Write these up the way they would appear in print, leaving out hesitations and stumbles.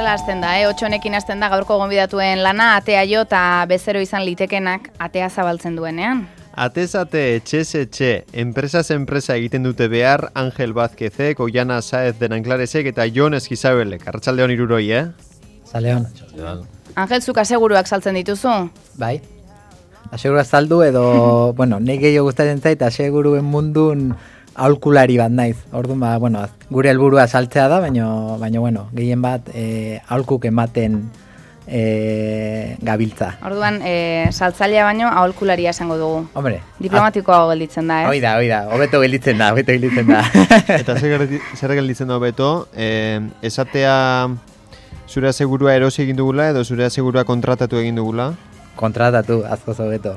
horrela hasten da, 8 honekin hasten da gaurko gonbidatuen lana, atea jo eta bezero izan litekenak atea zabaltzen duenean. Atezate etxez etxe, enpresaz enpresa egiten dute behar, Angel Vázquezek, Oiana Saez de Nanclaresek eta Jon Eskizabelek. Arratsaldeon hiruroi, Zaleon. Angel, zuk aseguruak saltzen dituzu? Bai. Aseguruak saldu edo, bueno, nik gehiago gustatzen zait, aseguruen mundun aholkulari bat naiz. Orduan, bueno, gure helburua saltzea da, baina bueno, gehien bat aholkuk ematen gabiltza. Orduan, saltzailea baino aholkularia esango dugu. Hombre. Diplomatikoa gelditzen da, Hoi da, hobeto gelditzen da. Eta zer gelditzen da hobeto, esatea zure asegurua erosi egin dugula edo zure asegurua kontratatu egin dugula? Kontratatu, askoz hobeto.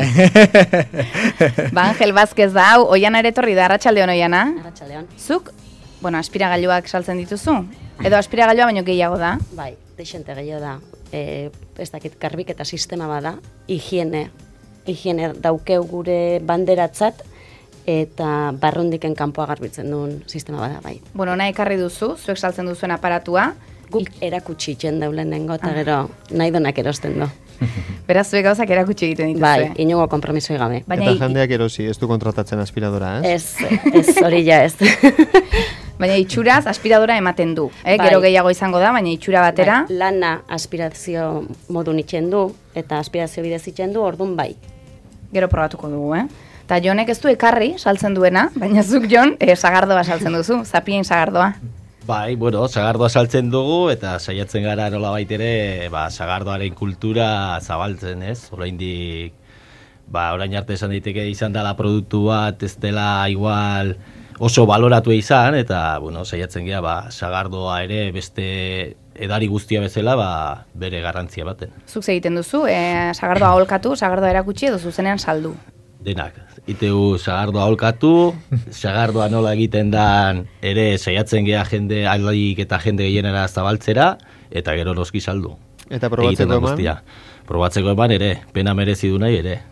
Angel Vázquez da hau, Oiana ere etorri da, arratsaldeon Oiana? Arratsaldeon. Zuk, bueno, aspiragailuak saltzen dituzu? Edo aspiragailua baino gehiago da? Bai, deixente gehiago da. Ez dakit, garbiketa sistema bada, higiene daukeu gure banderatzat, eta barrundiken kanpoa garbitzen duen sistema bada, bai. Bueno, nahi ekarri duzu, zuek saltzen duzuen aparatua. Guk erakutsi itxen daulen nengo, eta gero nahi donak erosten du. Beraz, zuek gauzak erakutsi egiten dituzue. Bai, inongo konpromisoi gabe. Eta jendeak erosi, ez du kontratatzen aspiradora, ez? Ez, hori ja ez. Baina itxuraz aspiradora ematen du. Gero gehiago izango da, baina itxura batera. Bai, lana aspirazio modun itxen du, eta aspirazio bidez itxen du, orduan bai. Gero probatuko dugu, Eta Jonek ez du ekarri saltzen duena, baina zuk Jon sagardoa saltzen duzu, zapien sagardoa. Bai, bueno, sagardoa saltzen dugu eta saiatzen gara nola baitere, sagardoaren kultura zabaltzen, ez? Oraindik, orain arte esan daiteke izan dela produktu bat, ez dela igual oso baloratu izan, eta, bueno, saiatzen gara, sagardoa ere beste edari guztia bezala, bere garrantzia baten. Zuk egiten duzu, sagardoa aholkatu, sagardoa erakutsi edo zuzenean saldu? Denak. Iteu sagardoa aholkatu, sagardoa nola egiten dan ere saiatzen gea jende aldaik eta jende gehienera zabaltzera, eta gero noski saldu. Eta probatzeko eman? Probatzeko eman ere, pena merezi du nahi ere.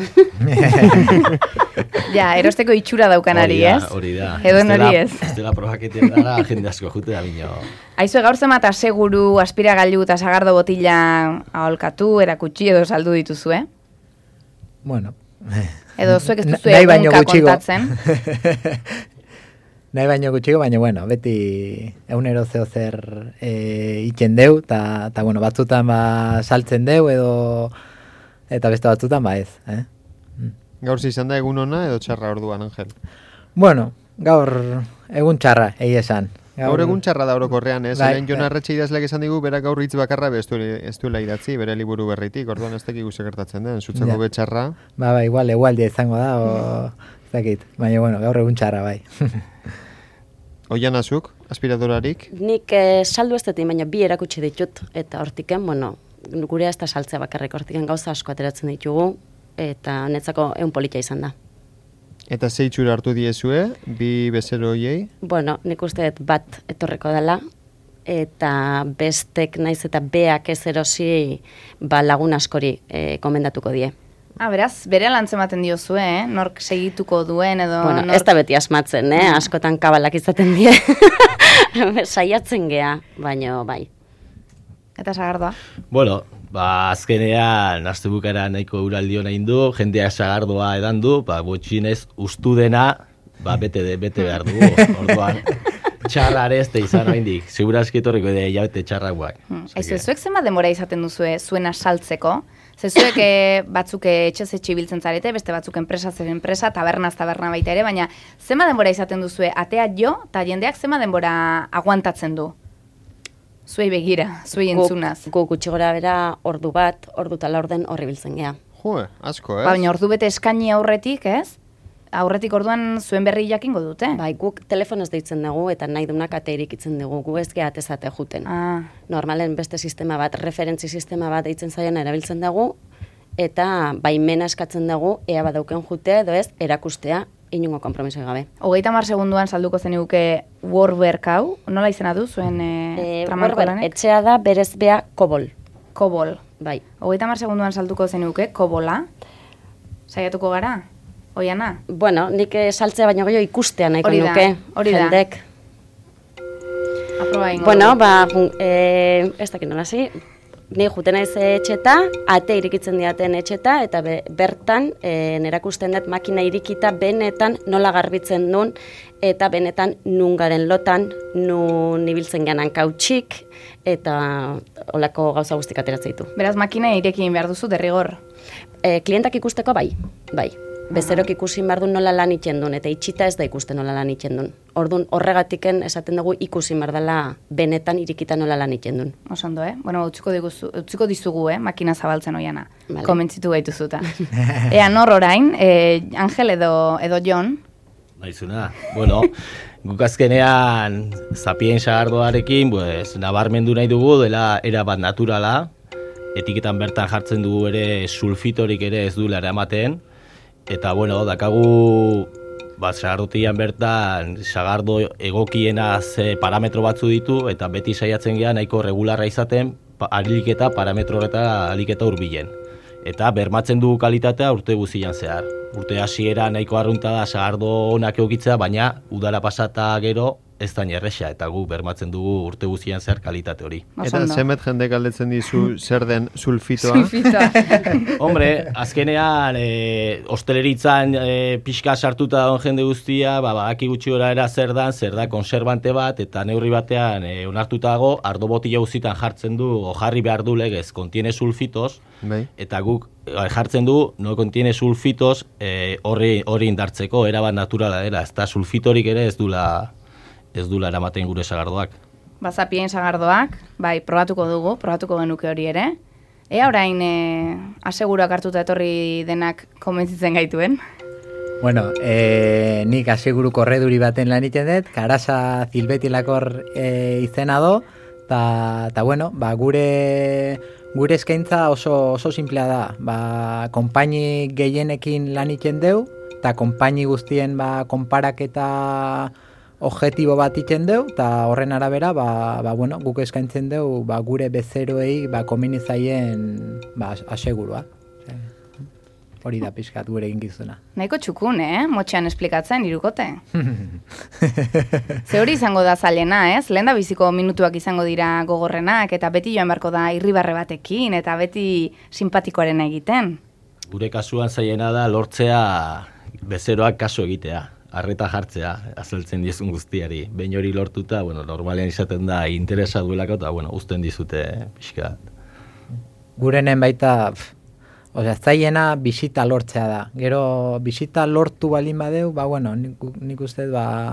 Ja, erosteko itxura daukanari, ez? Hori da. Edo nori ez. Ez dela probaketan dara jende asko jute da bino. Aizue gaur zemat aseguru, aspiragailu eta sagardo botila aholkatu, erakutsi edo saldu dituzu, Bueno. Edo zuek ez duzu egunka kontatzen. Nahi baino gutxiko, baina bueno, beti egunero zeo zer itzen deu, eta bueno, batzutan saltzen deu, eta beste batzutan ez. Gaur izan da egun ona edo txarra orduan, Angel? Bueno, gaur egun txarra, egia esan. Gaur egun txarra da orokorrean, ez? Hemen Jon Arretxe idazleak esan digu, berak gaur hitz bakarra ez duela idatzi, bere liburu berritik, orduan ez dakik gertatzen den, zutzeko betxarra. Igual, egualdia izango da, ez dakit, baina bueno, gaur egun txarra, bai. Oiana zuk, aspiradorarik? Nik saldu ez dut, baina bi erakutsi ditut, eta hortiken, bueno, gure ez da saltzea bakarrik, hortiken gauza asko ateratzen ditugu, eta netzako egun politia izan da. Eta ze itxura hartu diezue, bi bezero hoiei? Bueno, nik uste dut bat etorreko dela, eta bestek naiz eta beak ez erosi lagun askori komendatuko die. Beraz, bere lantzen ematen diozue, nork segituko duen edo... Bueno, ez da beti asmatzen, askotan kabalak izaten die. Saiatzen gea, baina bai. Eta sagardoa? Bueno, azkenean, aste bukara nahiko uraldi hona indu, jendea sagardoa edan du, gutxinez ustu dena, bete behar dugu, orduan. Txarrare ez da izan oindik, segurazki etorriko idea jabete txarraguak. Zuek zema denbora izaten duzue zuena saltzeko? Zuek batzuk etxez etxe biltzen zarete, beste batzuk enpresa, tabernaz taberna baita ere, baina zema denbora izaten duzue atea jo, eta jendeak zema denbora aguantatzen du? Zuei begira, zuei entzunaz. Gu gutxi gora bera ordu bat, ordu tala orden horri biltzen gea. Asko, ez? Baina ordu bete eskaini aurretik, ez? Aurretik orduan zuen berri jakingo dute? Bai, guk telefonoz deitzen dugu eta nahi dunak ate irikitzen dugu, gu ez geha atezate juten. Normalen beste sistema bat, referentzi sistema bat deitzen zaian erabiltzen dugu, eta baimena eskatzen dugu, ea badauken jutea edo ez, erakustea, inungo kompromisoi gabe. 30 segunduan salduko zeniguke Warwerk hau, nola izena du zuen tramarko lanek? Etxea da berez bea Kobol. Kobol. Bai. 30 segunduan salduko zeniguke Kobola. Saiatuko gara? Oiana? Bueno, nik saltzea baino gehiago ikustea nahiko nuke. Hori da. Jendek. Aproba ingo. Bueno, ez dakit nola zi, ni juten naiz etxeta, ate irikitzen diaten etxeta, eta bertan nerakusten dut makina irikita benetan nola garbitzen duen, eta benetan nun garen lotan, nun ibiltzen geanan kautxik, eta olako gauza guztik ateratzen ditu. Beraz, makina irekin behar duzu derrigor? Klientak ikusteko bai. Bezerok ikusi behar du nola lan itxen duen, eta itxita ez da ikusten nola lan itxen duen. Orduan, horregatiken esaten dugu ikusi behar dela benetan irikita nola lan itxen duen. Osondo, Bueno, utziko dizugu, makina zabaltzen oiana. Vale. Komentzitu gaituzuta. Ea, nor orain, Angel edo Jon? Naizuna, bueno, guk azkenean Zapien sagardoarekin, nabarmendu nahi dugu dela erabat naturala, etiketan bertan jartzen dugu ere sulfitorik ere ez duela eramaten, eta bueno, dakagu sagardotian bertan sagardo egokiena parametro batzu ditu, eta beti saiatzen gea nahiko regularra izaten aliketa parametro eta aliketa hurbilen. Eta bermatzen dugu kalitatea urte guzian zehar. Urte hasiera nahiko arrunta da sagardo onak eukitzea, baina udara pasata gero ez da erresa, eta gu bermatzen dugu urte guzian zehar kalitate hori. Eta zemet jende galdetzen dizu zer den sulfitoa? Sulfitoa. Hombre, azkenean osteleritzan pixka sartuta dagoen jende guztia, badaki gutxi gora era zer da konserbante bat, eta neurri batean onartuta dago, ardo botila guzitan jartzen du, o jarri behar du legez, kontiene sulfitos, eta guk jartzen du, no kontiene sulfitos hori indartzeko, erabat naturala dela, ez da sulfitorik ere ez dula eramaten gure sagardoak. Zapien sagardoak, probatuko genuke hori ere. Ea orain aseguruak hartuta etorri denak konbentzitzen gaituen? Bueno, nik aseguru korreduri baten lan iten dut, Karasa Zilbetilakor izena do, eta bueno, gure eskaintza oso simplea da. Konpaini gehienekin lan iten deu, eta konpaini guztien konparaketa objektibo bat iten deu, eta horren arabera, bueno, guk eskaintzen deu, gure bezeroei, komeni zaien, asegurua. Hori da pixkat gure eginkizuna. Nahiko txukun, motxean esplikatzen, irukote. Ze hori izango da zailena, ez? Lehen da biziko minutuak izango dira gogorrenak, eta beti joan beharko da irribarre batekin, eta beti simpatikoaren egiten. Gure kasuan zailena da lortzea bezeroak kasu egitea. Arreta jartzea, azaltzen dizun guztiari. Behin hori lortuta, normalean izaten da interesa duelako, eta uzten dizute pixka. Gurenen baita, zailena bisita lortzea da. Gero bisita lortu balin badeu, nik uste,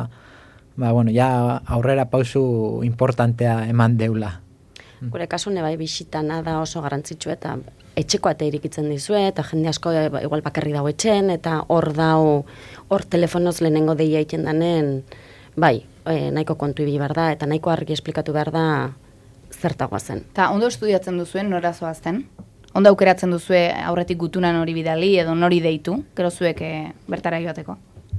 ja aurrera pausu importantea eman deula. Gure kasune bai bisitana da oso garrantzitsu, eta etxeko ate irikitzen dizue, eta jende asko igual bakarri dago etxen, eta hor telefonoz lehenengo deia iten danen, nahiko kontu ibi behar da, eta nahiko argi esplikatu behar da zertagoa zen. Eta ondo estudiatzen duzuen, nora zoazten? Ondo aukeratzen duzue aurretik gutunan hori bidali, edo nori deitu, gero zuek bertara joateko?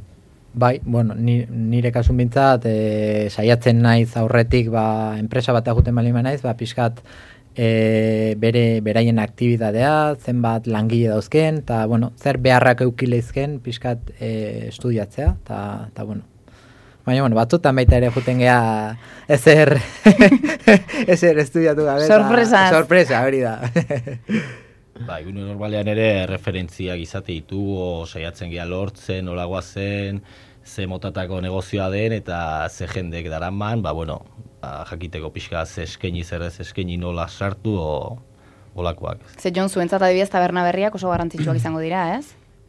Nire kasun bintzat, saiatzen naiz aurretik, enpresa bat aguten balima naiz, pixkat beraien aktibitatea, zenbat langile dauzken, eta, zer beharrak eukileizken, pixkat estudiatzea, eta, baina, batzutan baita ere juten geha ezer estudiatu gabe. Sorpresa, hori da. Gune normalean ere referentziak izate ditugu, saiatzen geha lortzen, nolagoa zen, ze motatako negozioa den, eta ze jendek daraman, jakiteko pixka ze eskaini zer ez eskaini nola sartu, olakoak. Ze Jon, zuentzat adibidez taberna berriak oso garrantzitsuak izango dira, ez?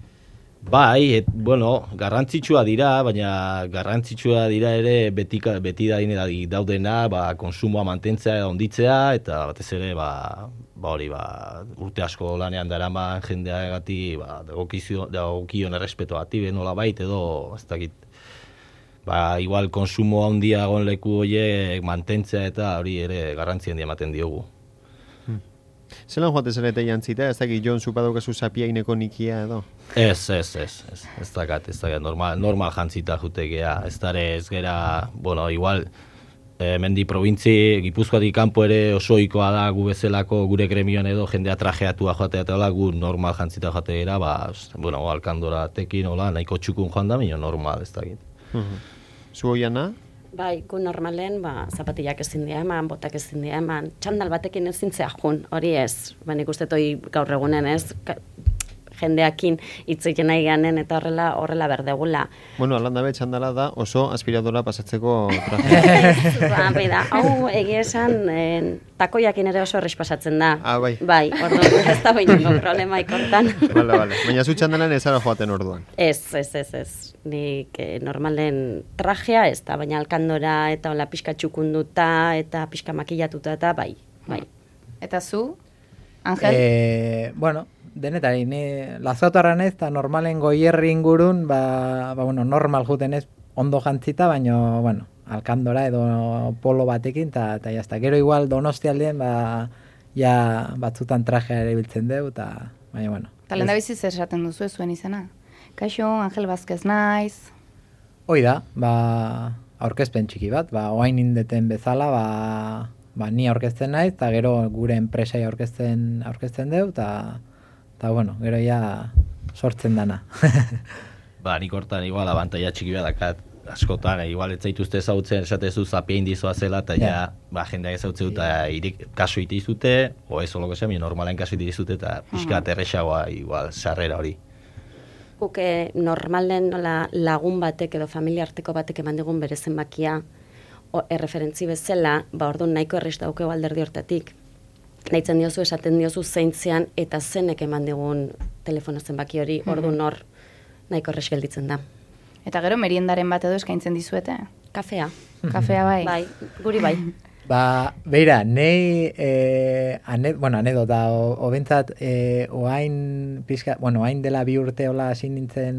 Garrantzitsua dira, baina garrantzitsua dira ere beti daudena, konsumoa mantentzea edo onditzea, eta batez ere, urte asko lanean daraman jendeagatik, dagokion errespeto bati, nola bait, edo, ez dakit, igual konsumo handia egon leku horiek mantentzea, eta hori ere garrantzi handia ematen diogu. Zelan joate zarete jantzita, ez dakit Jon zupadaukazu Zapiaineko nikia edo? Ez dakat, normal jantzita jutekea, ez dara ez gera, igual, mendi provintzi, Gipuzkoatik kanpo ere osoikoa da gu bezalako gure gremioan edo jendea trajeatua joatea eta gu normal jantzita joate gara, alkandora tekin, nahiko txukun joan da, baina normal, ez dakit. Zu Oiana? Bai, gu normalen, zapatillak ezin dira eman, botak ezin dira eman, txandal batekin ezin zea jun, hori ez. Nik uste toi gaur egunen ez, jendeakin hitzekin nahi ganen eta horrela berdegula. Bueno, alanda be txandala da oso aspiradora pasatzeko traje. Bida, hau egia esan takoiakin ere oso erres pasatzen da. Bai. Bai, orduan ez da bainiko problema ikortan. Vale. Baina zu txandalan ez ara joaten orduan. Ez. Nik normalen trajea ez da, baina alkandora eta hola pixka txukunduta eta pixka makillatuta eta bai. Eta zu, Angel? Bueno, denetari, ni lazotarran ez, eta normalen goierri ingurun, bueno, normal juten ez, ondo jantzita, baina, bueno, alkandora edo polo batekin, eta jazta. Gero igual Donostialdean, ja batzutan trajea ere biltzen deu, eta, baina, bueno. Eta lehen da biziz esaten duzu zuen izena? Kaixo, Angel Vázquez naiz. Hoi da, aurkezpen txiki bat, oain indeten bezala, ni aurkezten naiz, eta gero gure enpresai aurkezten deu, eta bueno, gero ja sortzen dana. Nik hortan igual abantaia txiki bat dakat askotan, igual ez zaituzte ezautzen esatezu zapia indizoa zela, eta jendeak ezautzen dut, eta kasu itizute, o ez oloko zen, normalen kasu itizute, eta pixka aterrexagoa igual sarrera hori. Guke normalen lagun batek edo familia arteko batek eman digun bere zenbakia erreferentzi bezala, orduan nahiko errez daukeu alderdi hortatik. Nahitzen diozu, esaten diozu zeintzean eta zenek eman digun telefono zenbaki hori, orduan hor nahiko errez gelditzen da. Eta gero meriendaren bat edo eskaintzen dizuete? Kafea. Kafea bai? Bai, guri bai. Beira, nei anedota, obentzat, oain dela 2 urte hola hasi nintzen,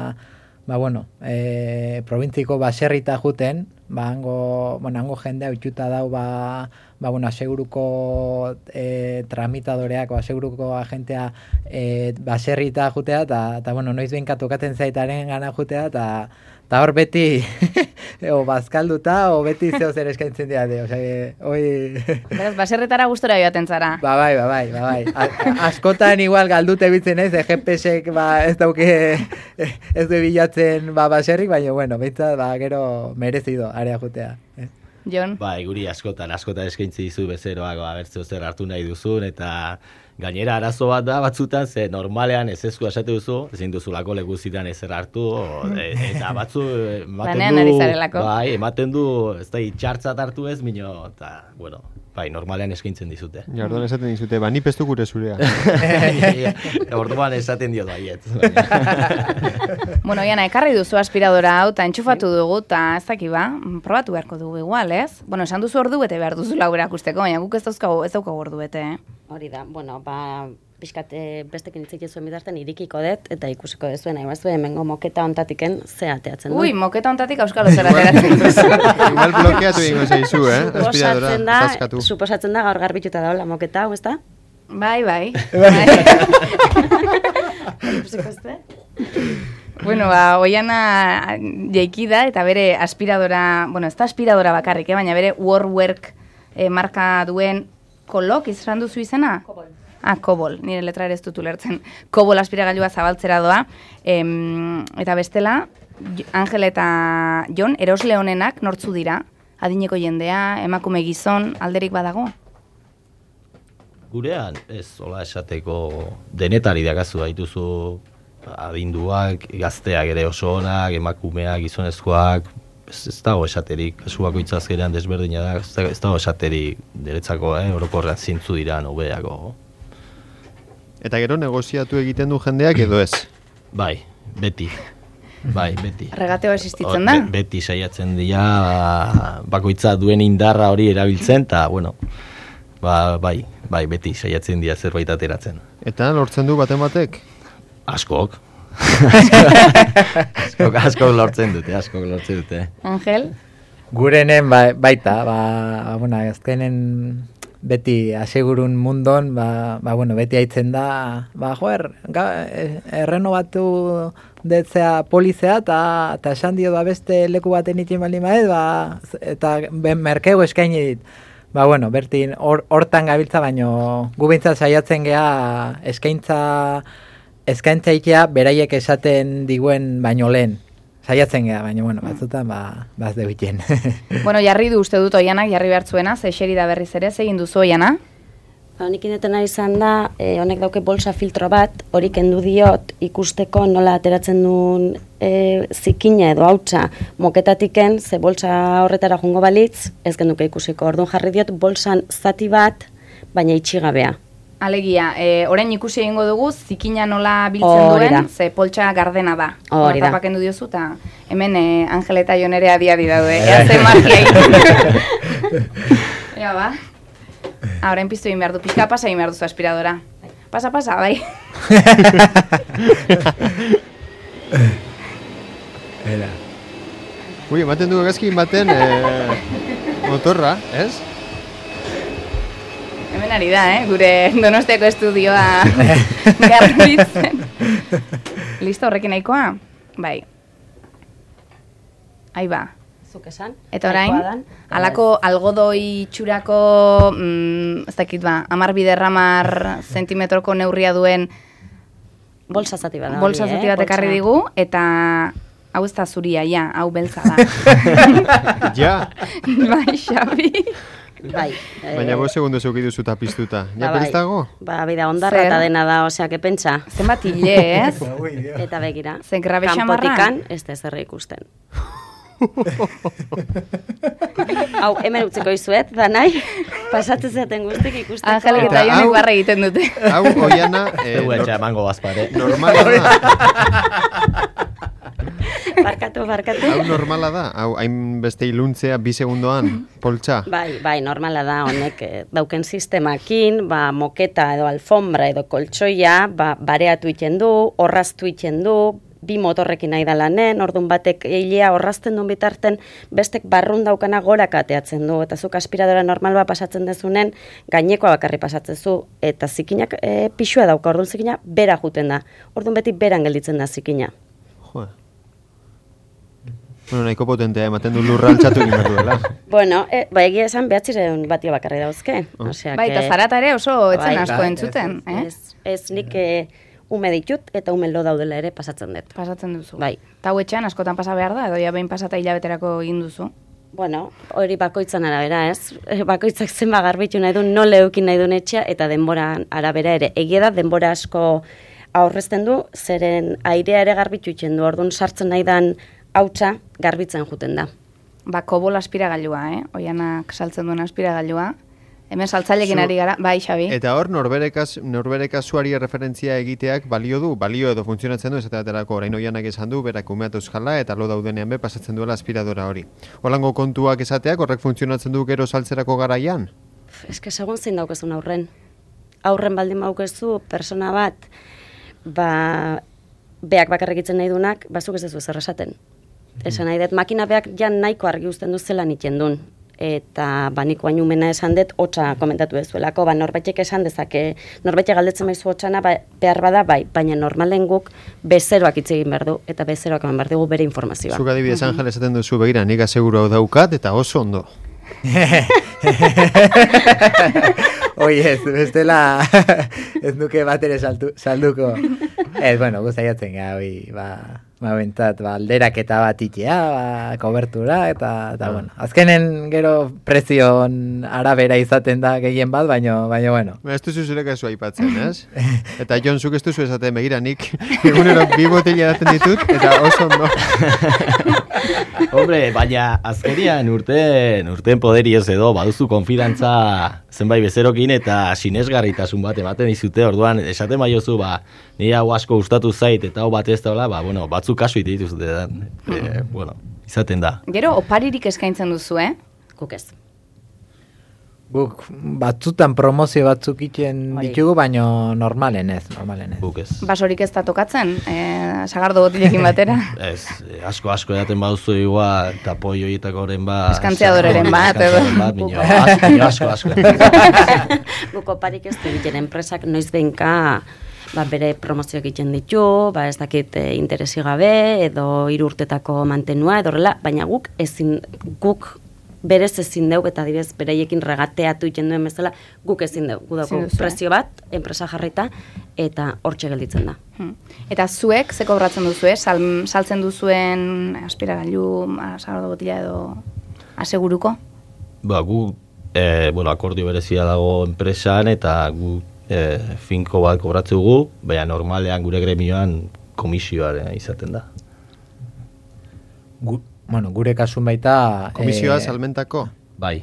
provintziko baserrita juten, hango jendea utxuta dau, aseguruko tramitadoreak, aseguruko agentea baserrita jutea, eta noiz behinka tokaten zaitaren gana jutea, eta hor beti bazkalduta, o beti zeo zer eskaintzen diate, Beraz, baserretara gustora joaten zara. Bai. Askotan igual galdute bitzen ez, GPS-ek ez dauke, ez du bilatzen baserrik, baina, bueno, behintzat, gero merezido area jutea. Jon? Guri askotan eskaintzi dizu bezeroak, bertzeo zer hartu nahi duzun, eta gainera arazo bat da batzutan, ze normalean ez ezku esate duzu, ezin duzulako leguzitan ezer hartu, eta batzu ematen du, ez da, txartzat hartu ez, eta, bueno, normalean eskaintzen dizute. Orduan esaten dizute, ni pestu gure zurea. Orduan esaten dio daiet. Bueno, Iana, ekarri duzu aspiradora hau, eta entxufatu dugu, eta ez daki probatu beharko dugu igual, ez? Bueno, esan duzu ordu bete behar duzu laura akusteko, baina guk ez daukagu ordu bete, Hori da, bueno, pixkat bestekin hitzik zuen bidarten irikiko dut, eta ikusiko dezuen, nahi bazue, hemengo moketa ontatiken ze ateatzen du. Moketa ontatik auskalo zer ateratzen duzu. Igual blokeatu ingo zeizu, aspiradora, taskatu. Suposatzen da gaur garbituta daula moketa, hau ez da? Bai. Bueno, Oiana jaiki da, eta bere aspiradora, bueno, ez da aspiradora bakarrik, baina bere WordWork marka duen Kolok, izan duzu izena? Kobol. Kobol, nire letra ere ez dut ulertzen. Kobol aspiragailua zabaltzera doa. Eta bestela, Angel eta Jon, erosle honenak nortzu dira? Adineko jendea, emakume gizon, alderik badago? Gurean, ez, hola esateko denetari dakazu daituzu adinduak, gazteak ere oso onak, emakumeak, gizonezkoak, ez dago esaterik, kasu bakoitzazkeran desberdina da, ez dago esaterik deretzako, orokorrean zintzu dira nobeako. Eta gero negoziatu egiten du jendeak edo ez? Beti. Regateo existitzen da? Beti saiatzen dira, bakoitza duen indarra hori erabiltzen, eta, bueno, beti saiatzen dira zerbait ateratzen. Eta lortzen du baten batek? Askok lortzen dute. Angel? Gurenen baita, azkenen beti asegurun mundon, beti haitzen da, errenobatu detzea polizea, eta esan dio beste leku baten itxin bali maez, eta merkeu eskaini dit. Bertin hortan gabiltza, baino gu bintzat saiatzen geha eskaintza ikia beraiek esaten diguen baino lehen. saiatzen geha, baina, bueno, batzutan, ez debiten. Bueno, jarri du uste dut Oianak, jarri behartzuena, ze eseri da berriz ere, egin duzu Oiana? Honik indetena izan da, honek dauke bolsa filtro bat, hori kendu diot ikusteko nola ateratzen duen zikina edo hautsa moketatiken, ze bolsa horretara jungo balitz, ez genduke ikusiko. Orduan jarri diot bolsan zati bat, baina itxigabea. Alegia, orain ikusi egingo dugu, zikina nola biltzen duen, ze poltsa gardena da. Hori da. Tapakendu diozu, eta hemen Angel eta Jon ere adi daude. Ea ze magia egin. Ea ba. Orain piztu egin behar du, pixka pasa egin behar duzu aspiradora. Pasa, bai. Era. Ui, ematen du egazki ematen motorra, ez? Hemen ari da, gure Donostiako estudioa garbitzen. Listo, horrekin nahikoa? Bai. Ahí ba. Esan, eta orain, alako algodoi txurako, ez dakit ba, 10 biderramar zentimetroko neurria duen bolsa zati bat. Bolsa zati bat ekarri digu, eta hau ez da zuria, ja, hau beltza da. Ja. Bai, Xabi. Bai. Baina 5 segundu zeuki duzu piztuta. Ja pelistago? Bida, ondarra eta dena da, osea, que pentsa. Zenbat hile, ez? Eta begira. Zen grabe xamarra? Kanpotikan, ez da zerre ikusten. Hau, hemen utziko izuet, da nahi, pasatzen zaten guztik ikusteko. Angelik eta Jonek barra egiten dute. Hau, Oiana, emango bazpare. Normala da. Barkatu. Hau normala da, hau hain beste iluntzea 2 segundoan, poltsa. Bai, normala da, honek dauken sistemakin, moketa edo alfombra edo koltsoia, bareatu iten du, orraztu iten du, 2 motorrekin nahi da lanen, orduan batek hilea horrazten duen bitarten, bestek barrun daukana gora kateatzen du, eta zuk aspiradora normal bat pasatzen dezunen, gainekoa bakarri pasatzen zu, eta zikinak pixua dauka, orduan zikina bera juten da, orduan beti beran gelditzen da zikina. Joa. Bueno, nahiko potentea, ematen du lurra altxatu egin behar duela. Bueno, egia esan 900 batio bakarri dauzke. Bai, eta zarata ere oso etzen asko entzuten. Ez nik ume ditut eta ume lo daudela ere pasatzen dut. Pasatzen duzu. Bai. Eta etxean askotan pasa behar da, edo ja behin pasata hilabeterako egin duzu. Bueno, hori bakoitzan arabera, ez? Bakoitzak zenba garbitu nahi du, nola eukin nahi duen etxea, eta denboran arabera ere. Egia da, denbora asko aurrezten du, zeren airea ere garbitu itzen du, orduan sartzen nahi dan hautsa garbitzen juten da. Kobol aspiragailua, Oianak saltzen duen aspiragailua. Hemen saltzailekin ari gara, bai, Xabi. Eta hor, norbere kasuari referentzia egiteak balio edo funtzionatzen du, esaterako orain Oianak esan du, berak umeat euskala, eta lo daudenean be pasatzen duela aspiradora hori. Holango kontuak esateak, horrek funtzionatzen du gero saltzerako garaian? Ez que segun zein daukezun aurren. Aurren baldin baukezu, persona bat, beak bakarrekitzen nahi dunak, bazuk ez duzu zer esaten. Esan nahi dut, makina beak jan nahiko argi uzten du zelan iten duen. Eta niko hain umena esan dut, hotza komentatu dezuelako, norbaitek esan dezake, norbaitek galdetzen maizu hotzana behar bada, bai, baina normalen guk bezeroak hitz egin behar du, eta bezeroak eman behar dugu bere informazioa. Zuk adibidez Angel esaten duzu, begira, nik aseguru hau daukat, eta oso ondo. Oi ez, bestela ez nuke bat ere salduko. Ez, bueno, guztaiatzen gara, bentzat, alderaketa bat itea, kobertura, eta bueno, azkenen gero prezion arabera izaten da gehien bat, baina bueno. Ez duzu zureka zu aipatzen, ez? Eta Jon, zuk ez duzu esaten, begira, nik egunero 2 botella daten ditut, eta oso ondo. Hombre, baina azkerian urten poderioz edo, baduzu konfidantza zenbait bezerokin eta sinesgarritasun bat ematen dizute, orduan esaten baiozu, nire hau asko gustatu zait eta hau bat ez da, bueno, batzuk kasu ite dituzute da, bueno, izaten da. Gero, oparirik eskaintzen duzu, Guk ez. Guk batzutan promozio batzuk iten ditugu, baina normalen ez. Guk ez. Basorik ez da tokatzen, sagardo botilekin batera? Ez, asko edaten baduzu igual, eta polloietako horren bat... Eskantzeadoreren bat, edo. Asko. Guk oparik ez egiten enpresak noiz behinka bere promozioak egiten ditu, ez dakit interesi gabe, edo 3 urtetako mantenua, edo horrela, baina guk berez ezin dugu, eta adibidez bereiekin regateatu iten duen bezala, guk ezin dugu, gudako prezio bat, enpresa jarrita, eta hortxe gelditzen da. Eta zuek, ze kobratzen duzue, saltzen duzuen aspiragailu, sagardo botila edo aseguruko? Ba, gu, akordio berezia dago enpresan, eta gu finko bat kobratzugu, baina normalean gure gremioan komisioa izaten da. Gure kasun baita... Komisioa salmentako? Bai.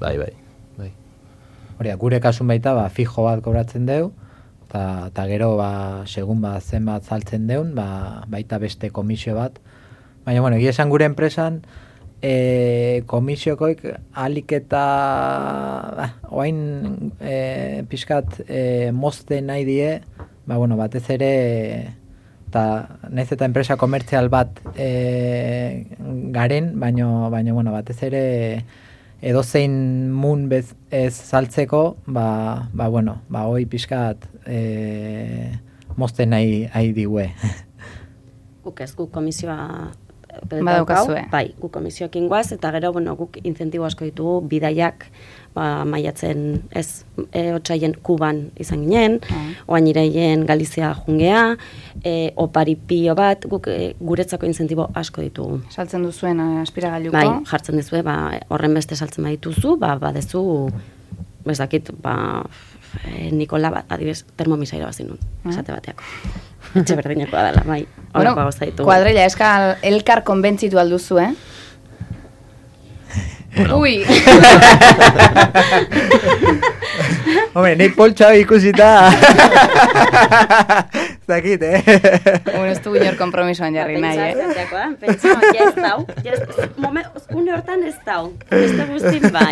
Hori, gure kasun baita fijo bat kobratzen deu, eta gero segun zenbat saltzen deun, baita beste komisio bat. Baina, egia esan gure enpresan, komisiokoik alik eta oain pixkat mozte nahi die, batez ere eta nahiz eta enpresa komertzial bat garen, baina batez ere edozein mun ez saltzeko, hoi pixkat mozte nahi digue. Guk ez, guk komisioa badaukazue. Bai, guk komisioekin guaz, eta gero, guk incentibo asko ditugu, bidaiak, maiatzen otsaien Kuban izan ginen, oain ireien Galizia jungea, opari pio bat, guk guretzako incentibo asko ditugu. Saltzen duzuen aspiragailuko? Bai, jartzen dizue, horren beste saltzen badituzu, badezu, bezakit, Nikola bat, adibes, termomisaira bazinun, esate bateako. Etxe berdinekoa dela, bai. Kuadrilla, elkar konbentzitu alduzu, Ui! Hombre, nahi poltsa ikusita. Zakit, Ez du inor kompromisoan jarri nahi, Pentsau, ja ez dau. Une hortan ez dau. Beste guztin bai.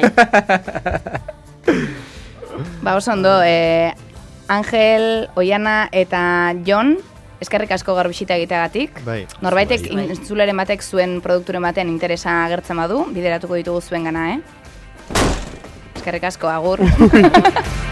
Oso ondo, Angel, Oiana eta Jon, eskerrik asko gaur bisita egiteagatik. Norbaitek, entzuleren batek zuen produkturen batean interesa agertzen badu, bideratuko ditugu zuen gana, Eskerrik asko, agur.